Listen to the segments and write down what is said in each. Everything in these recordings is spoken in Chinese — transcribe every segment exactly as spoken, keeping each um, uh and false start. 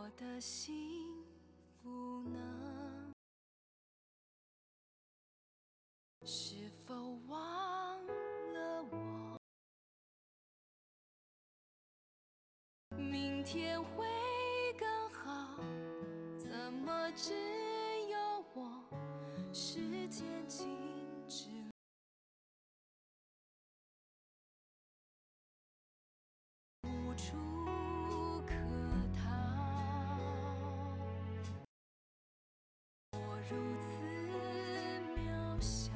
我的幸福呢？是否忘了我？明天会更好，怎么只有我？时间静止，无处可逃。我如此渺小，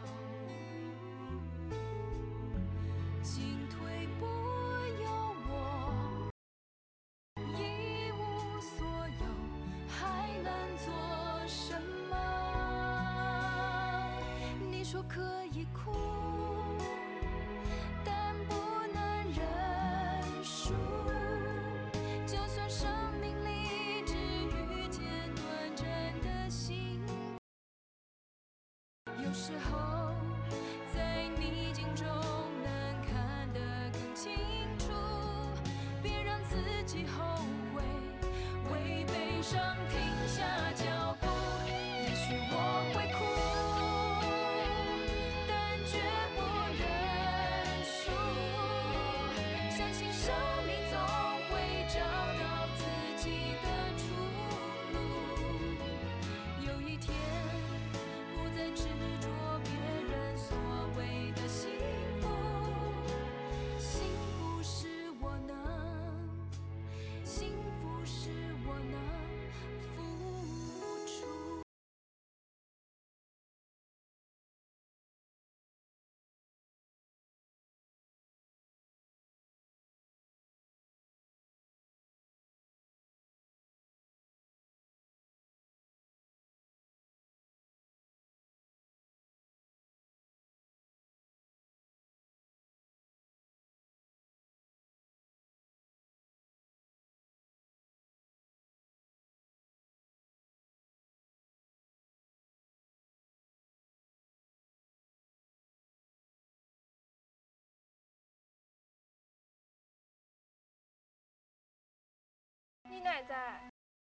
进退不由我，一无所有，还能做什么？你说可以哭，但不能认输。就算生命里只遇见短暂的幸福，有时候在逆境中能看得更清楚。别让自己后悔，为悲伤停下脚步。也许我会哭，但绝不认输。相信生命总会找到自己的出路。有一天，不再执着别人所谓的幸福。幸福是我能，幸福是我能付出。 你哪会知？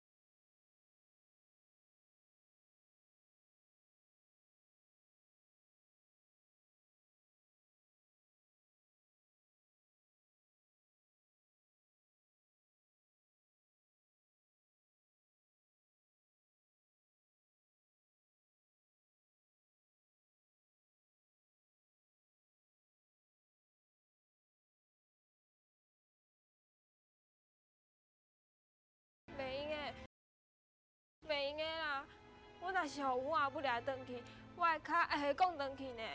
袂用诶，袂用诶啦！我若是互阮阿母掠转去，我的脚会下讲转去呢。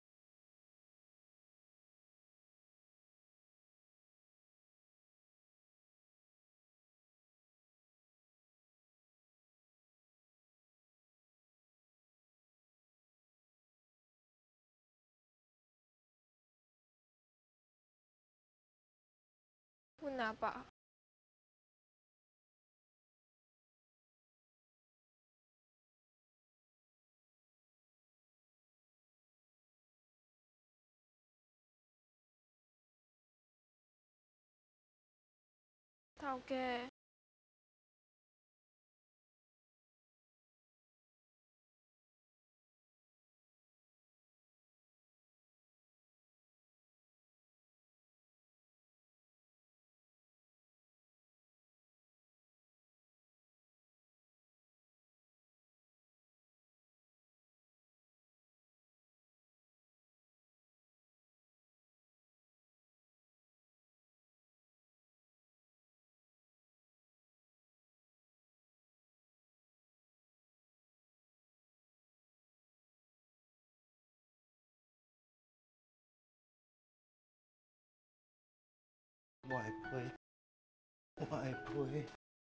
阮阿爸。头家。 我会陪，我会陪。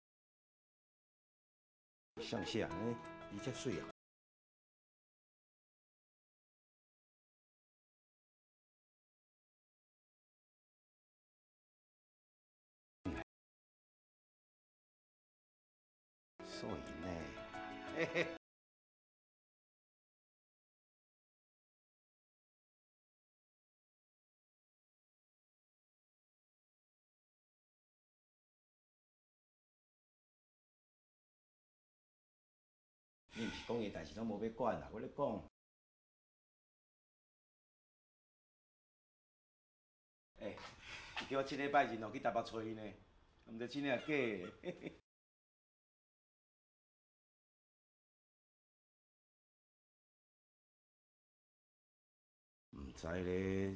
像啥呢？你遮水啊？所以呢，嘿嘿。 你毋是讲伊代志拢无要管啦，我咧讲。诶、欸，伊叫我即礼拜日哦去台北找伊呢，毋知真诶假诶。毋知咧。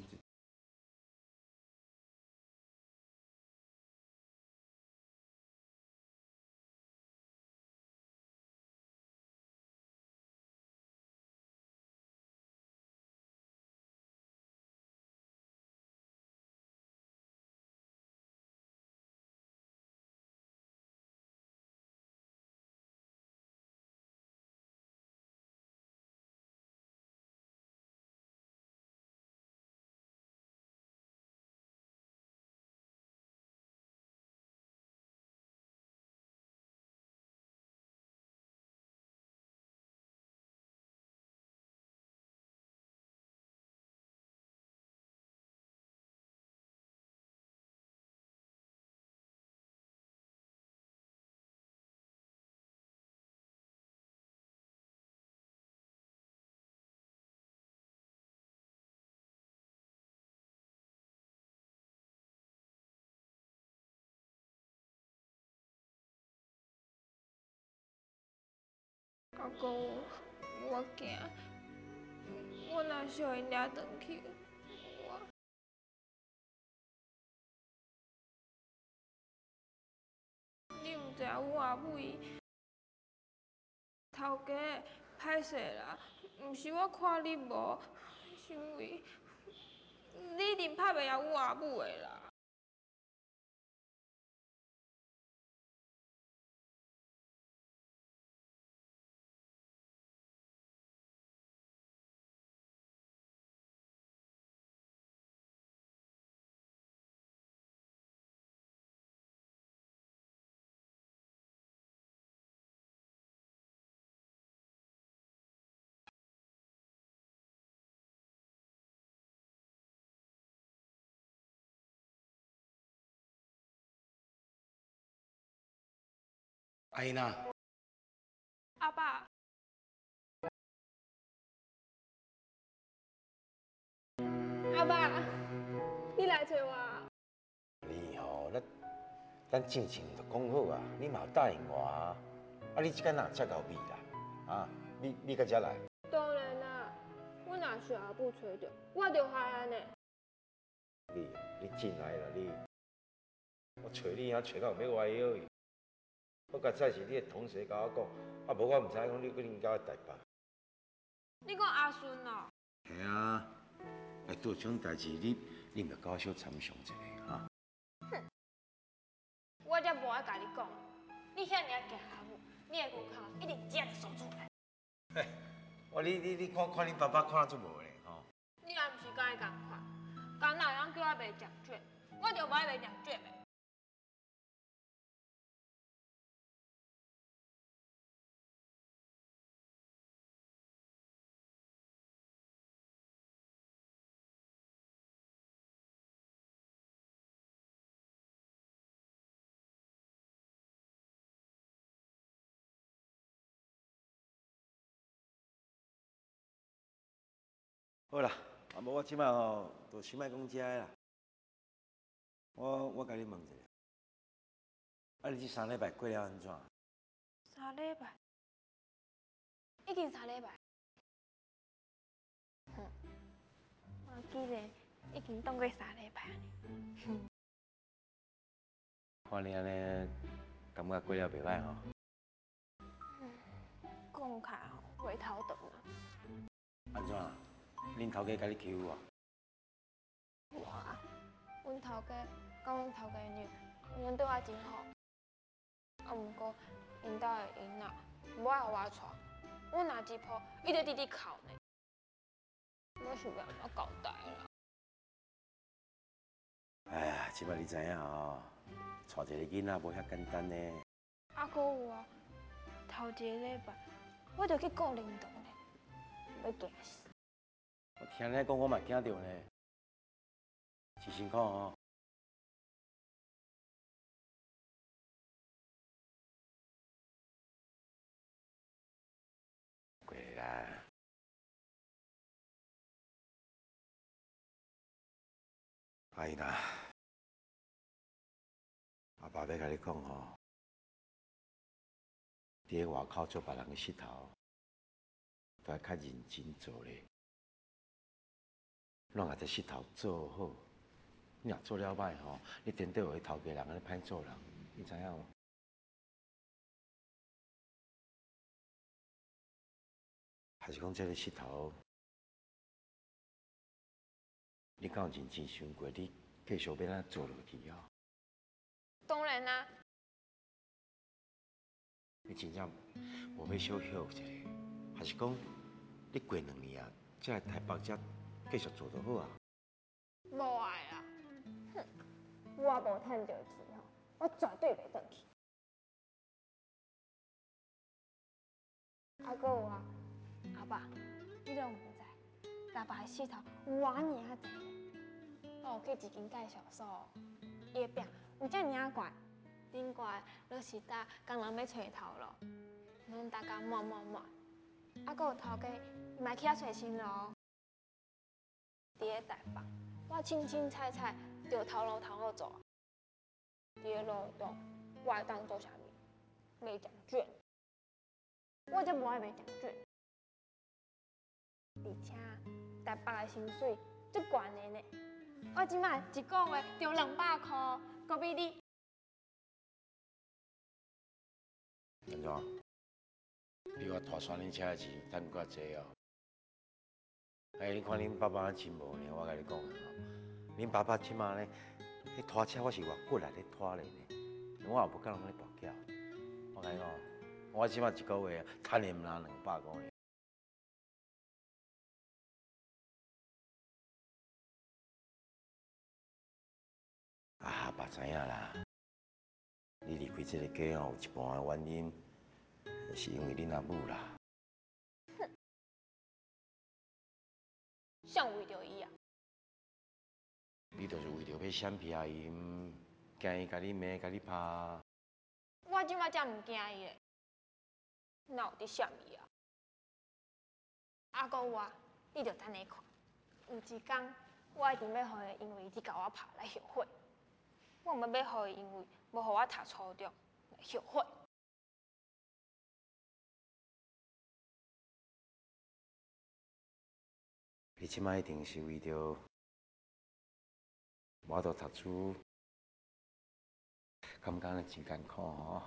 阿公，我惊，我若小因掠转去，我你毋知影阮阿母伊头家歹势啦，毋是我看你无，是因为你一定拍袂赢阮阿母的啦。 阿英啊， 阿爸，阿爸，你来找我啊？ 你吼，咱咱之前就讲好啊，你嘛有答应我啊，啊你即间哪才到米啦？啊，米米到遮来？ 当然啦，我若是阿母找着，我就害安尼。 你你进来啦你，我找你遐找到要歪腰去。我甲早是你的同学甲我讲，啊无我毋知讲你去恁家台北。 你讲阿顺哦？ 系啊，哎，拄这种代志，你你咪甲我小参详一下哈。 哼，我才无爱甲你讲，你遐尔惊阿母，你的牛口一定真守住来。 嘿，我你你你看看恁爸爸看得出无咧吼？ 你也毋是甲伊共款，刚若人叫我卖奖券，我就无爱卖奖券的。 好啦，啊无我即摆吼，就先莫讲遮个啦。我我甲你问一下，啊你这三礼拜过了安怎？ 三礼拜，已经三礼拜。哼，我记得已经当过三礼拜呢。哼， 看你安尼，感觉过了袂歹吼。 嗯，讲起来吼，回头顿啊。 安怎？恁头家甲你欺负啊？ 有啊，阮头家甲阮头家娘，阮对我真好。啊，毋过因兜的囡仔无爱互我娶，阮若一抱，伊就直直哭呢。我想要安怎交代啦？ 哎呀，即摆你知影吼，带一个囡仔无遐简单呢。 啊，搁有啊，头一个礼拜我就去顾灵堂呢，要惊死。 我听你讲，我嘛惊到呢。是辛苦吼。 阿姨呐，阿爸要甲你讲吼，伫咧外口做别人嘅膝头，都要较认真做咧。咱把这膝头做好，你若做了歹吼，你顶底会头家人安尼歹做人，你知影无？还是讲这个膝头，你敢有认真想过？你继续要安怎做落去啊？ 当然啦、 你真正无要小休一下，还是讲你过两年啊，才来台北才继续做就好啊？ 无爱啦，哼，我无趁到钱吼，我绝对袂转去。啊，搁有啊，阿爸，你拢毋知，阿爸的膝头有偌尔啊济咧，我有去一间介绍所，伊的病有遮尔啊悬，顶悬落是搭工人要找头路，拢逐工满满满。啊，搁有头家，伊嘛去遐找新路，伫咧台北，我凊凊彩彩就头路头好做。伫咧路中，我会当做啥物？卖奖券。我才无爱卖奖券。而且台北的薪水足悬的呢，我即摆一个月就两百块，搁比你。 安怎？比我拖三轮车的钱赚较济哦。哎，你看恁爸爸真无呢，我甲你讲吼，恁爸爸即马呢，迄拖车我是偌骨力咧拖咧呢，我也不敢人咧跋筊。我甲你讲，我即马一个月赚的毋拿两百块呢。啊，爸知影啦，你离开这个家吼，有一半的原因是因为恁阿母啦。 谁为着伊啊？ 你就是为着要闪避阿姨，惊伊甲你骂、甲你拍。 我即摆才毋惊伊咧，哪有伫闪伊啊？啊，搁有啊，你着等下看，有一天我一定要互伊因为你甲我拍来后悔。我毋要互伊因为无互我读初中来后悔。 你即摆一定是为着无法度读书，感觉真艰苦吼。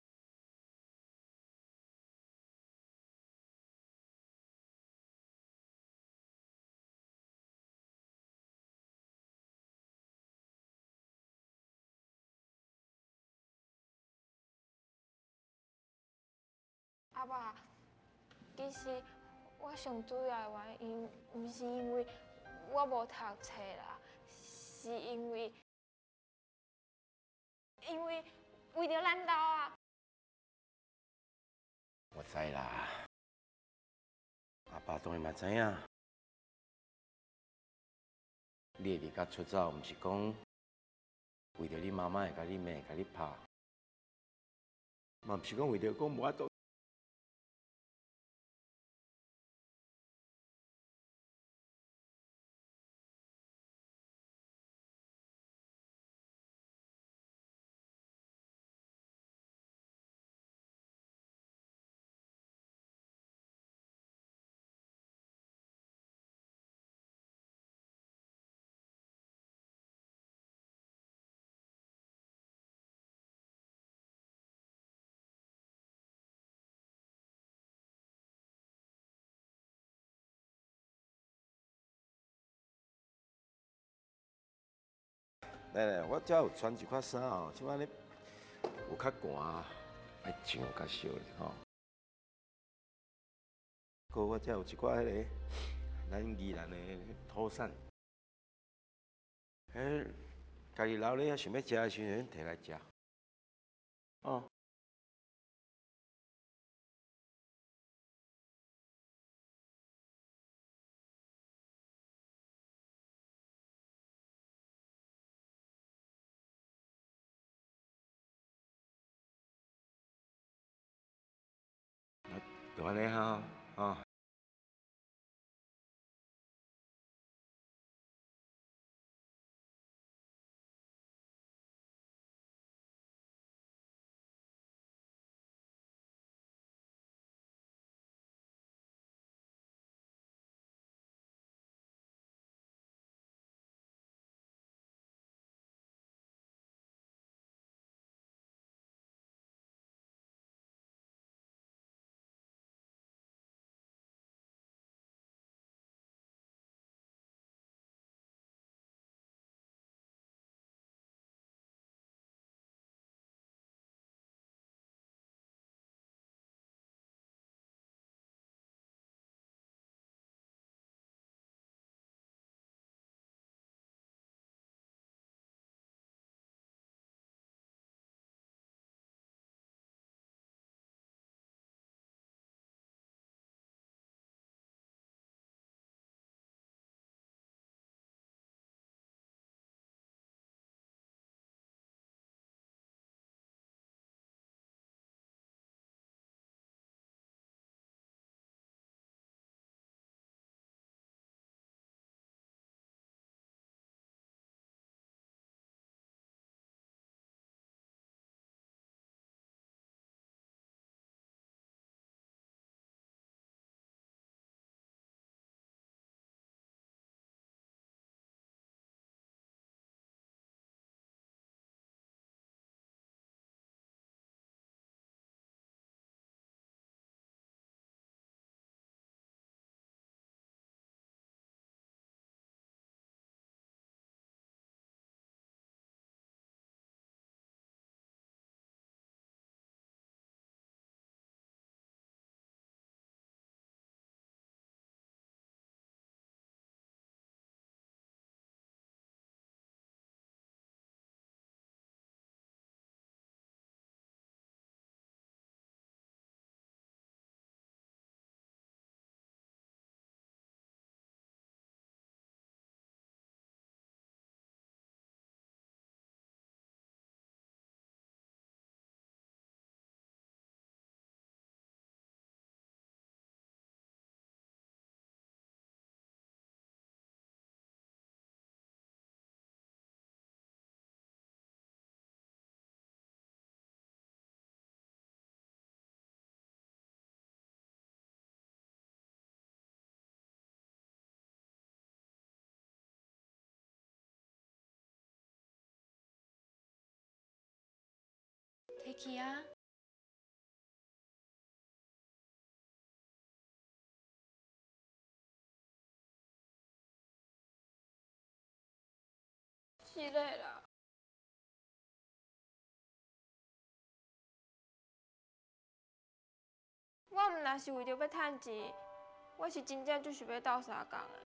阿爸，其实我上主要的原因，毋是因为我无读册啦，是因为因为为着咱兜啊。 我知啦，阿爸当然嘛知影，你会离家出走，毋是讲为着你妈妈会甲你骂、甲你拍，嘛毋是讲为着讲无法度。来来，我遮有穿一款衫哦，即摆咧有较寒，爱穿较少咧吼。搁我遮有一寡迄个咱宜兰的土产，迄家己留咧想要食的时阵摕来食。哦。就安尼哈，哦。 会去啊。是嘞啦。我毋若是为着要趁钱，我是真正就是要斗相共的。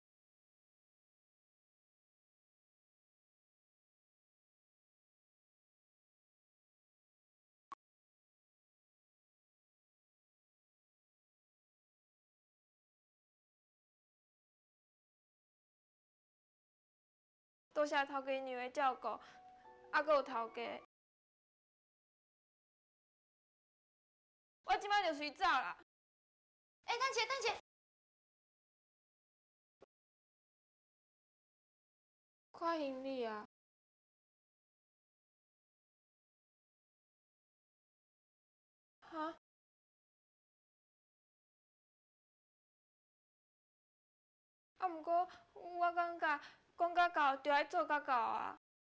多谢头家娘的照顾，还阁有头家。我即摆就随走啦。哎、欸，等下，等下。看行李啊。哈？啊，毋过我感觉讲甲到就爱做甲到啊。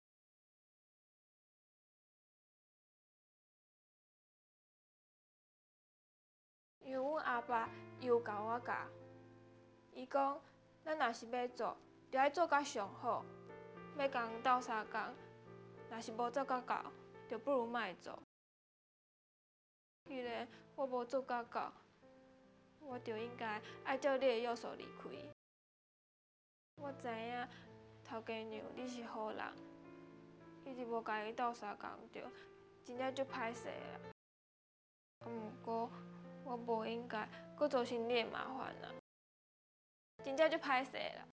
因为阮阿爸伊有教我教，伊讲咱若是要做，就爱做甲上好，要共人斗相共，若是无做甲到，就不如莫做。既然我无做甲到，我就应该爱照你的约束离开。我知影头家娘你是好人，一直无甲伊斗相共着，真正足歹势啦。啊，毋过我无应该搁造成你的麻烦啦，真正足歹势啦。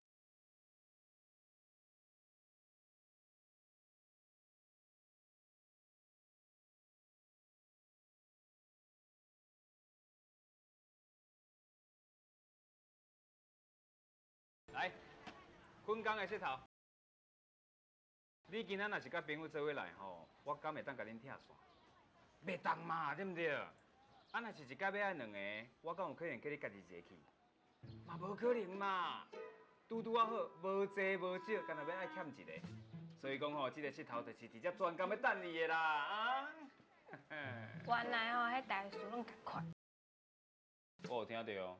来，困工的佚头。你今仔若是甲朋友做伙来吼，我敢会当甲恁拆散？袂当嘛，对毋对？啊，若是一家要爱两个，我敢有可能叫你家己一个去？嘛无可能嘛，拄拄啊好，无济无少，干那要爱欠一个。所以讲吼，这个佚头就是直接专工要等你的啦，啊！ 原来吼，迄大事拢共款。 我有听到。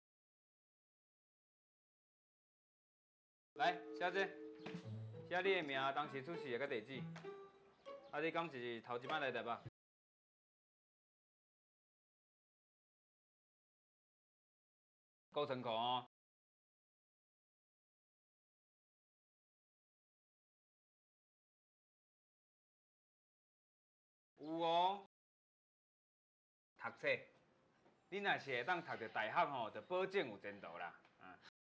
来，写这，写你的名、当时出世个地址。啊，你敢是头一摆来台北？顾成功哦。有哦。读册，你若是会当读到大学吼，就保证有前途啦。啊。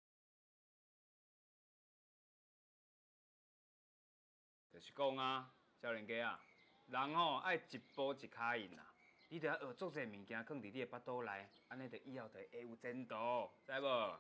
就是讲啊，少年家啊，人吼爱一步一脚印啦。你着要学足侪物件，放伫你的腹肚内，安尼着以后着会有前途，知无？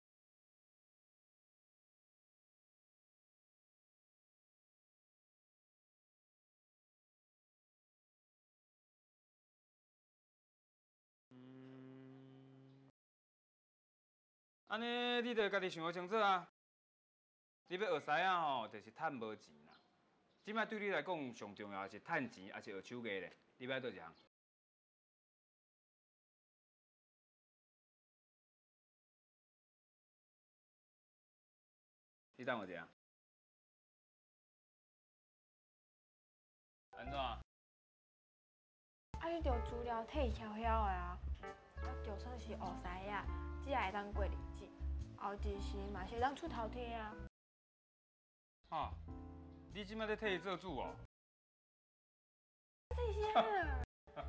嗯，安尼你着家己想好清楚啊。你要学师啊吼，就是趁无钱啦。即摆对你来讲上重要的是趁钱，还是学手艺咧？你要倒一项？你等我一下。安怎？啊， 你着资料摕晓晓的啊。啊，就算是学师啊，只也会当过日子，后一时嘛是会当出头天啊。 哈，你即摆咧替伊做主哦？ 这些啊。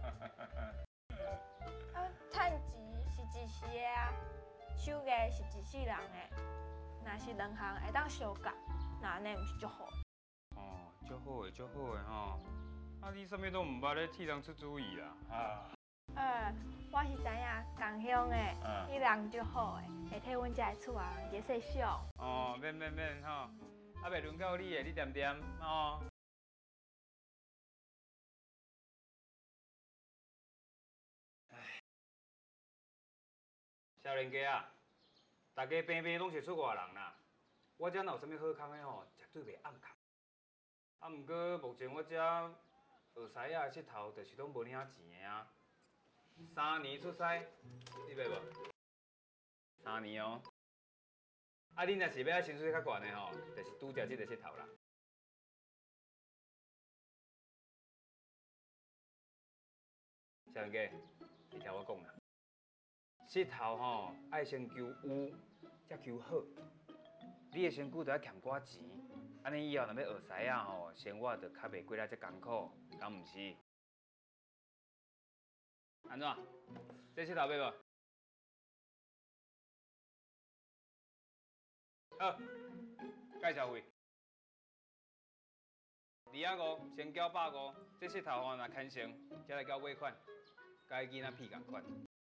啊，趁钱是一时的啊，手艺是一世人的。若是两项会当相共，那安尼毋是足好？ 哦，足好诶，足好诶吼。啊，你啥物都毋捌咧替人出主意啦？啊。 呃，我是知影共乡诶，伊人足好诶，会替阮遮个厝啊人节细想。 哦，免免免吼，啊袂轮到你诶，你点点哦。唉，少年家啊，大家平平拢是出外人啦。我遮若有啥物好康诶吼，绝对袂暗空。啊，毋过目前我遮学西仔佚佗，就是拢无领钱的啊。三年出师，你要无？三年哦。啊，恁若是要薪水较悬的吼，就是拄则即个佚佗啦。小杨哥，你听我讲啦，佚佗吼爱先求有，才求好。你的身躯就要欠寡钱，安尼以后若要学西仔吼，生活就较袂过来遮艰苦，敢毋是？安怎？这佚佗要无？好，介绍费。二啊五，先交百五，这佚佗吼若牵成，才来交尾款，甲囡仔屁共款。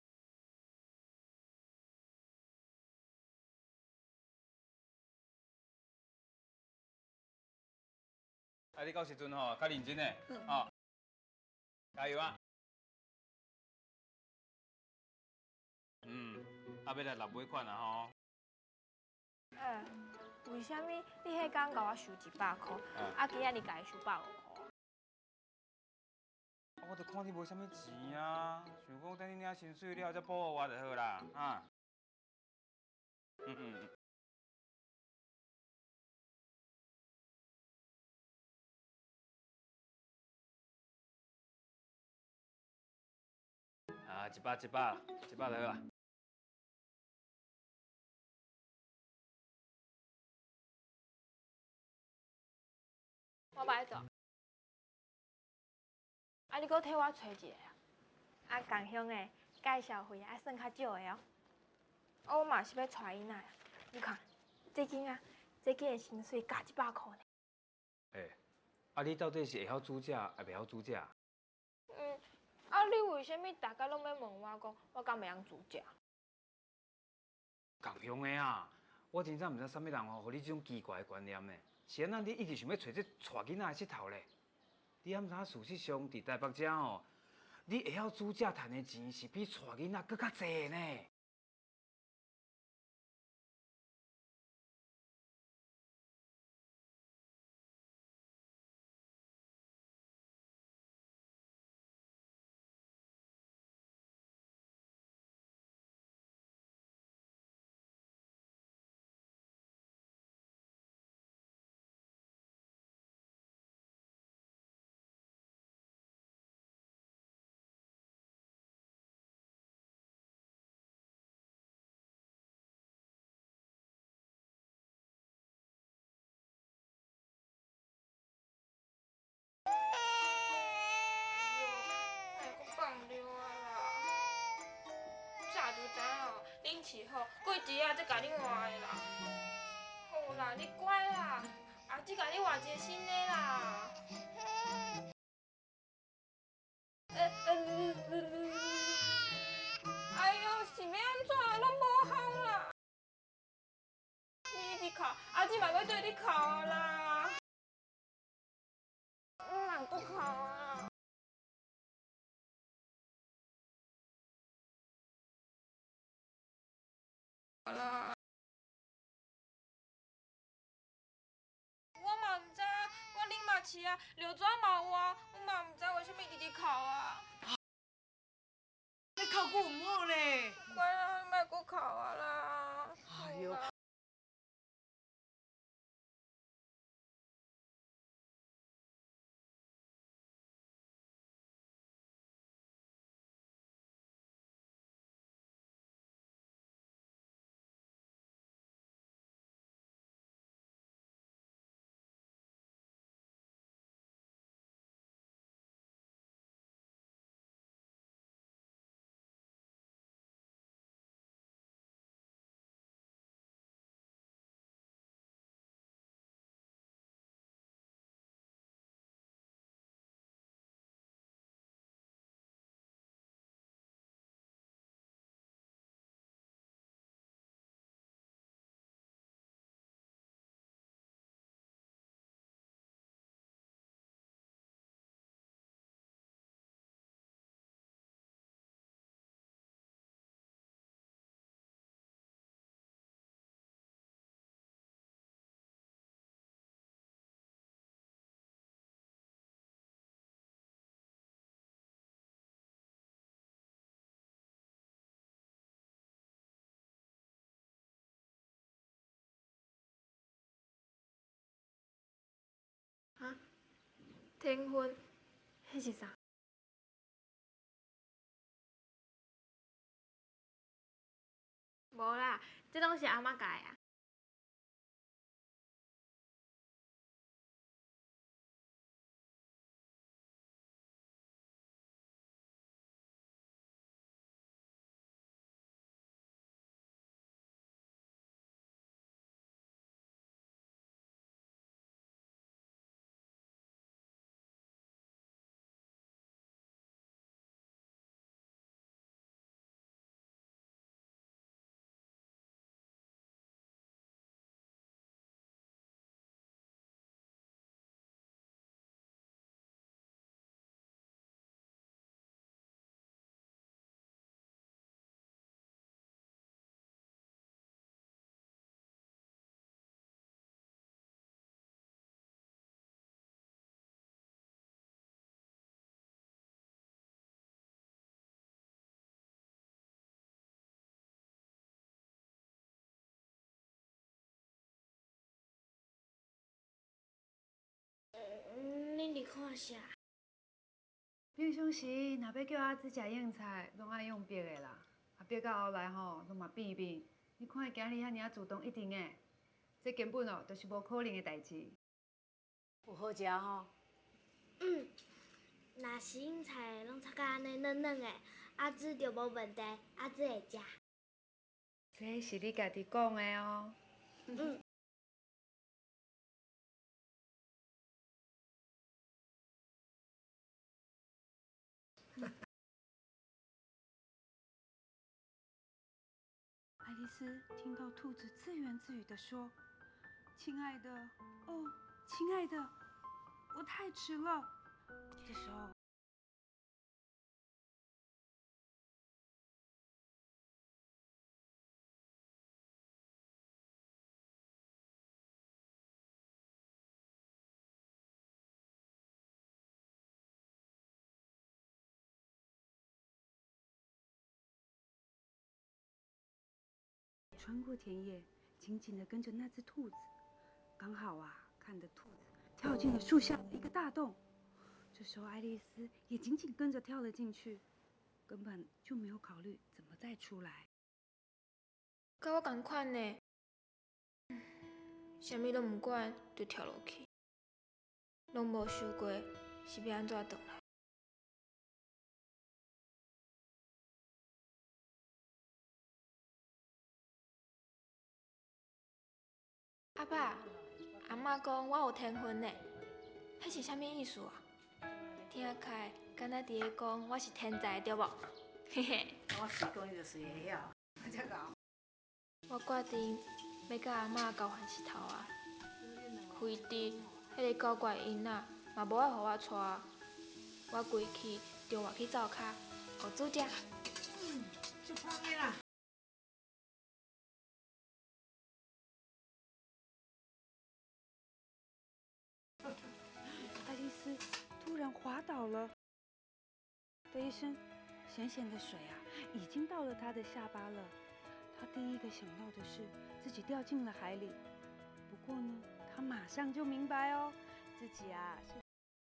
啊，你到时阵吼，较认真诶，哦，加油啊！嗯，啊，要来纳尾款啊吼。 哎，为什么你迄天甲我收一百块，啊，今仔日甲伊收百五块？ 啊，我著看你无啥物钱啊，想讲等你领薪水了再补互我就好啦，啊。嗯嗯。啊，一百一百啦，一百就好啊。 我歹做。啊，你搁替我找一个啊？啊，共乡的介绍费啊，算较少的哦。啊，我嘛是要带囡仔，你看，这间啊，这间的薪水加一百块呢。 诶，啊，你到底是会晓煮食，还袂晓煮食？ 嗯，啊，你为什么大家拢要问我讲，我敢袂晓煮食？ 共乡的啊，我真正毋知啥物人吼，互你这种奇怪的观念呢？是安那你一直想要找这带囡仔的佚佗咧？你敢知影事实上伫台北遮吼，你会晓煮食赚的钱是比带囡仔搁较济呢？ 恁饲好，过一下再甲你换的啦。好啦，你乖啦，后日甲你换一个新的啦。呃呃哎呦，是要安怎啊？拢无效啦！你一直哭，阿姊嘛要对你哭啊啦！你莫搁哭啊！好啦。我嘛毋知啊，我啉嘛饲啊，尿纸嘛有啊，我嘛毋知为什么一直哭啊。 你哭久唔好咧。 乖啦，你莫搁哭啊啦。 哎呦。 天婚，迄是啥？无啦，这拢是阿嬷教的啊。 嗯，恁伫看啥？ 平常时若要叫阿姊食硬菜，拢爱用别的啦。啊，别到后来吼，拢嘛变变。你看伊今日遐尔啊主动，一定诶，这根本哦，就是无可能的代志。 有好食吼。 嗯，若是硬菜拢炒甲安尼嫩嫩的，阿姊就无问题，阿姊会食。 这是你家己讲的哦。 嗯。 爱丽丝听到兔子自言自语地说：“亲爱的，哦，亲爱的，我太迟了。”这时候，穿过田野，紧紧地跟着那只兔子，刚好啊，看着兔子跳进了树下的一个大洞。这时候，爱丽丝也紧紧跟着跳了进去，根本就没有考虑怎么再出来。 甲我同款呢，啥物拢毋管就跳落去，拢无想过是要安怎转来。阿爸，阿嬷讲我有天分呢，迄是啥物意思啊？听起来敢若伫咧讲我是天才，对无？嘿嘿。 我是讲你就是会晓，遮搞。 我决定要甲阿嬷交换石头啊！亏得迄个搞怪囡仔嘛无爱互我带，我规气就活去灶骹学煮食。 嗯，就芳的啦。 爱丽丝突然滑倒了，的一声，咸咸的水啊，已经到了她的下巴了。她第一个想到的是自己掉进了海里，不过呢，她马上就明白哦，自己啊是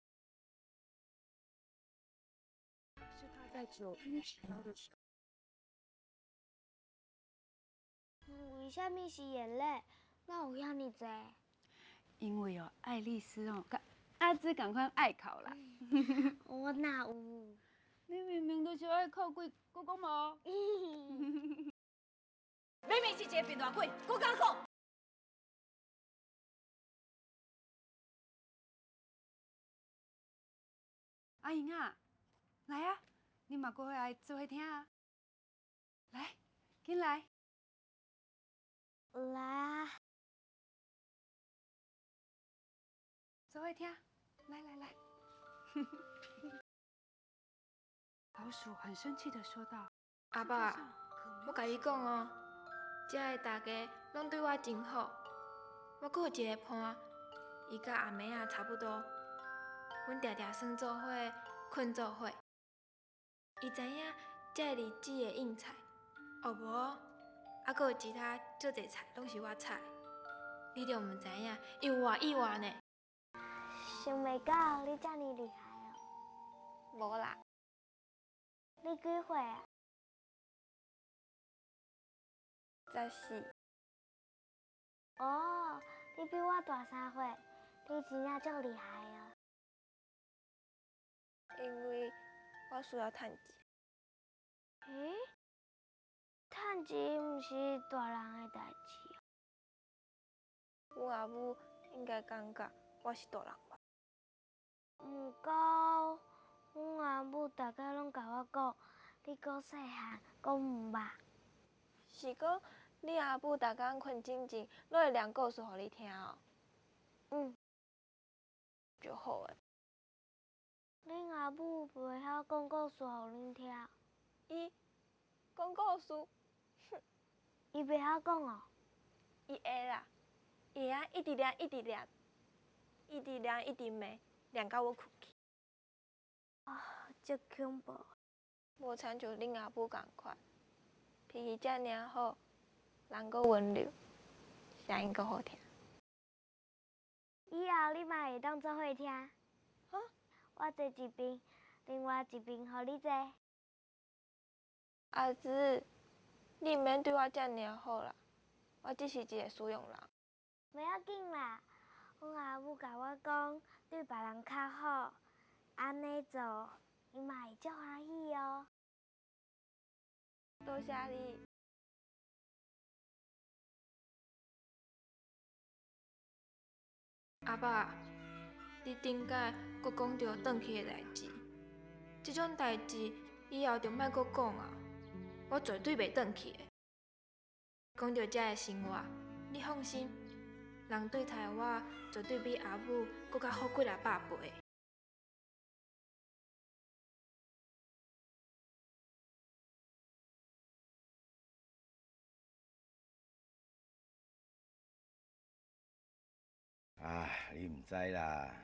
是她在走晕船的时候。 为什么是眼泪？哪有遐尼济？ 因为哦，爱丽丝哦，赶阿芝赶快爱考啦。 我哪有？ 你明明就是爱考鬼，我讲无。 明明是一个变大鬼，我敢讲。 阿英啊，来啊，你嘛过来做伙听啊。来，紧来。 来啊！ 做伙听，来来来。老鼠很生气地说道：“ 阿爸，我甲你讲哦，遮的大家拢对我真好。我阁有一个伴，伊甲阿妹仔差不多。阮常常耍做伙，困做伙。伊知影遮日子的应菜，哦无，还阁有其他足侪菜拢是我采。你着毋知影，伊有偌意外呢。” 想袂到你遮尼厉害哦。 无啦， 你几岁啊？ 十四。 哦，你比我大三岁，你真正足厉害哦。 因为我需要趁钱。 诶，趁钱毋是大人的代志。 阮阿母应该感觉我是大人吧？ 毋过，阮阿母大概拢甲我讲，你阁细汉，阁毋捌。 是讲你阿母逐工困之前，拢会念故事互你听哦。 嗯， 就好诶。 恁阿母袂晓讲故事互恁听。 伊讲故事，哼， 伊袂晓讲哦。 伊会啦，伊会晓一直念一直念，一直念一直骂，念到我困去。 啊，真恐怖！ 无亲像恁阿母共款，脾气遮尔好，人阁温柔，声音阁好听。 以后你嘛会当做伙听。 哈？ 我坐一边，另外一边互你坐。 阿姊，你毋免对我遮尔好啦，我只是一个使用人。 袂要紧啦，阮阿母甲我讲，对别人较好，安尼做，伊嘛会足欢喜哦。 多谢你。阿爸，你顶摆阁讲着转去的代志，即种代志以后就莫阁讲啊！我绝对袂转去的。讲到遮的生活，你放心，人对待我绝对比阿母阁较好几啊百倍。 啊，你唔知啦。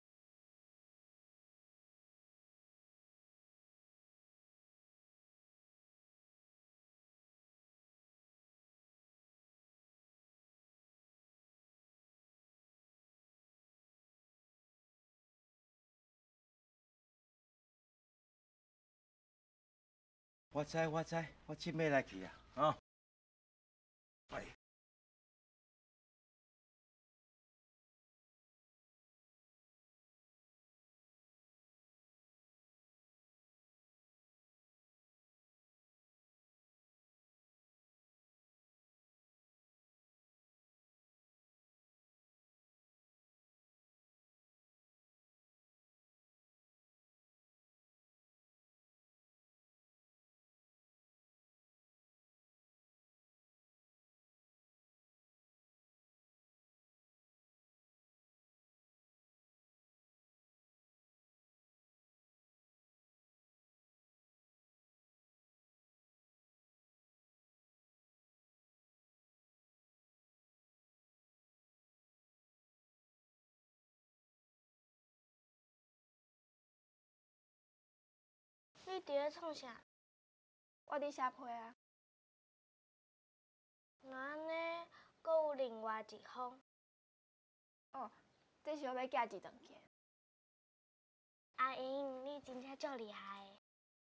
我知我知，我即尾来去啊，哦。哎。 你伫咧创啥？ 我伫写批啊。 那安尼，阁有另外一封。 哦，这是我要寄一顿去。 阿英，你真正足厉害的。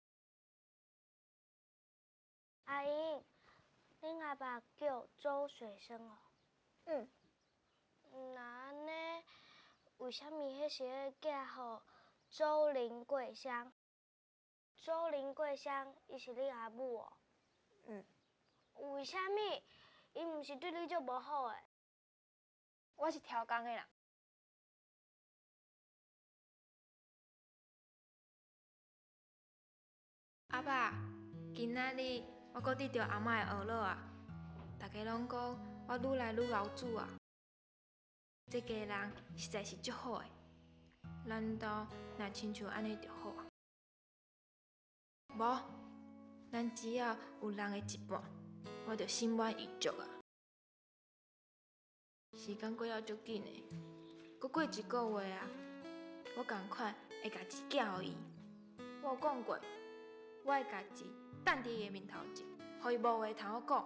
阿英，恁阿爸叫周水生哦。 嗯。 那安尼，为虾米迄时个寄互周林桂香？周林桂香，伊是恁阿母哦。 嗯。 为虾米？伊毋是对你足无好诶？ 我是挑工的啦。阿爸，今仔日我阁得到阿嬷的学乐啊！大家拢讲我愈来愈老主啊！这家人实在是足好的，难道若亲像安尼就好啊？无，咱只要有人的一半，我就心满意足啊！时间过了足紧的，阁过一个月啊，我共款会家己寄互伊。我有讲过。我会家己等伫伊的面头前，互伊无话通好讲。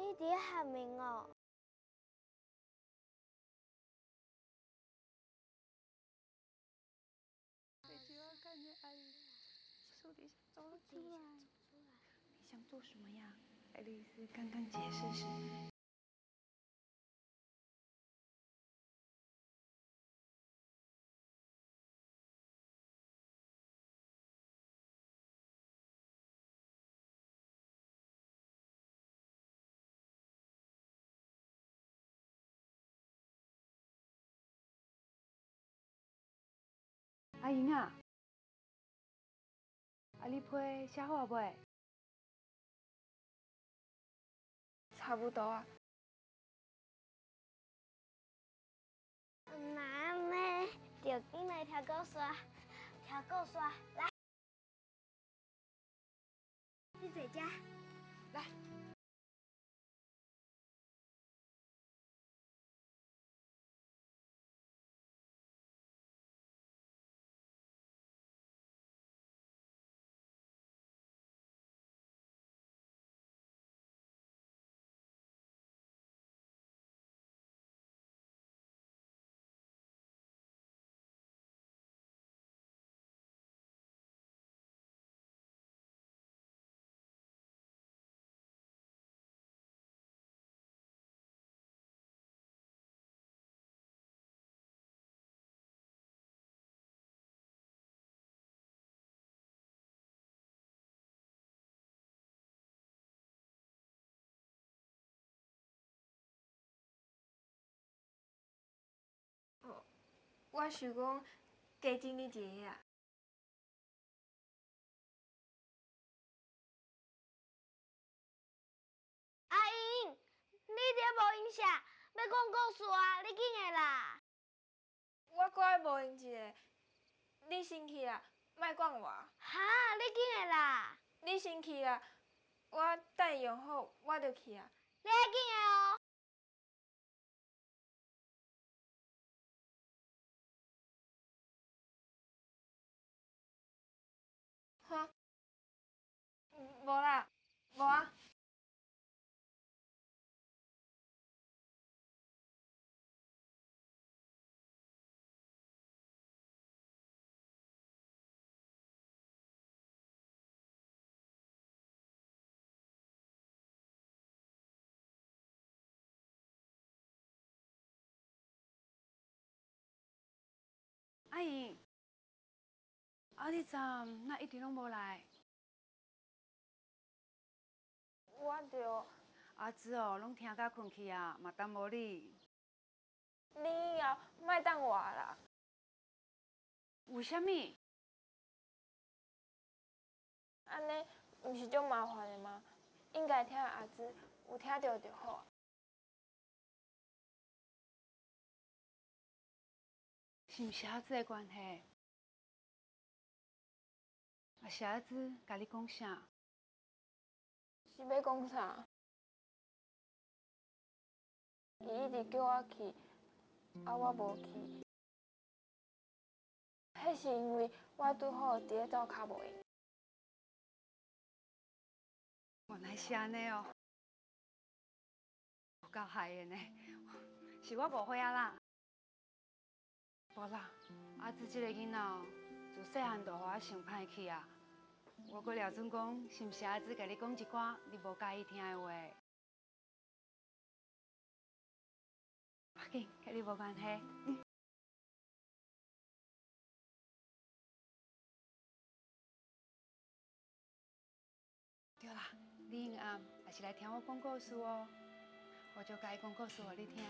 你爹喊名哦。 贝吉尔看着爱丽丝手底下走了出来。你想做什么呀？爱丽丝刚刚解释时。阿英啊，啊你批写好未？ 差不多啊。 那呢，就进来听故事，听故事，来，你坐这， 来。哦，我想讲加整理一下啊。 阿英，你伫无影下，要讲故事啊，你紧个啦。 我搁爱无闲一下，你先去啊，莫管我。 哈，你紧个啦。 你先去啊，我等伊用好，我就去啊。 你爱紧个哦。 哈？无啦，无啊。 阿英，啊你站那一直拢无来？ 我着阿姊哦，拢听甲困去啊，嘛等无你。 你也莫等我啦。 为虾米？ 安尼毋是足麻烦的吗？应该听阿姊有听到就好。 是毋是阿姊的关系？啊，是阿姊甲你讲啥？ 是要讲啥？伊一直叫我去，啊我无去。迄是因为我拄好伫咧走骹无闲。 原来是安尼哦，有够害的呢。是我误会啊啦。无啦，阿姊这个囡仔哦，自细汉就互我想歹去啊。我搁了准讲，是毋是阿姊甲你讲一寡你无介意听的话？要紧，甲你无关系。嗯。对啦，你昏暗也是来听我讲故事哦，我就甲伊讲故事互你听。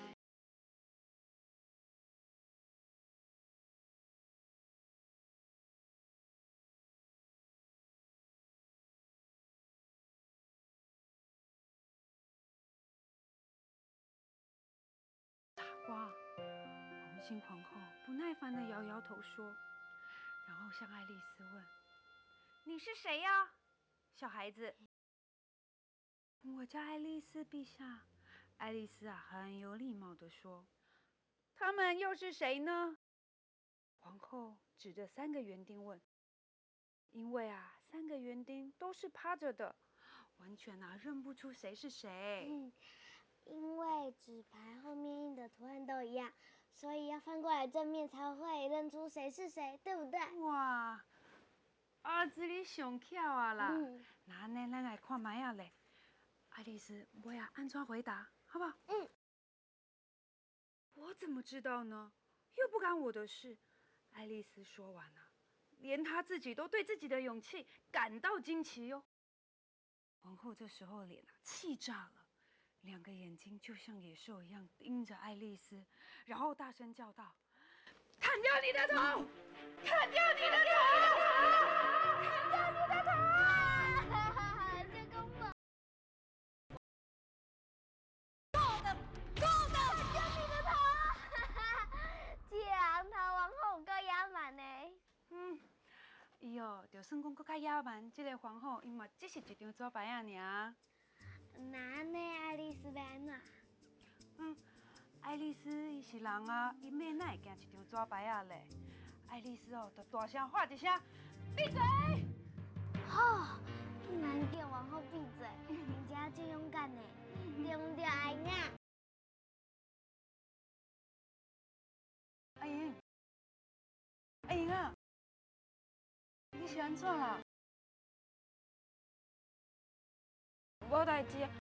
傻瓜！红心皇后不耐烦地摇摇头说，然后向爱丽丝问：“你是谁呀，小孩子？”我叫爱丽丝，陛下。爱丽丝啊，很有礼貌地说：“他们又是谁呢？”皇后指着三个园丁问：“因为啊，三个园丁都是趴着的， 完全啊认不出谁是谁。 嗯，因为纸牌后面印的图案都一样，所以要翻过来正面才会认出谁是谁，对不对？ 哇，儿子你上巧啊啦！ 嗯那安尼咱来看卖啊嘞，爱丽丝，我要安怎回答，好不好？ 嗯。 我怎么知道呢？又不干我的事。爱丽丝说完了，连她自己都对自己的勇气感到惊奇哟。皇后这时候脸啊气炸了，两个眼睛就像野兽一样盯着爱丽丝，然后大声叫道：“砍掉你的头！砍掉你的头！砍掉你的头！” 这个我这样，他皇后够野蛮呢。 嗯，伊哦，就算讲搁较野蛮，这个皇后伊嘛只是一张纸牌啊尔。 那呢，爱丽丝要安怎？ 嗯，爱丽丝伊是人啊，伊妹哪会惊一张纸牌啊嘞？爱丽丝哦，就大声喊一声：“闭嘴！” 吼，竟然叫皇后闭嘴，人家真勇敢呢，对不对，阿英啊？ 阿英，阿英啊，你是安怎啦？无代志。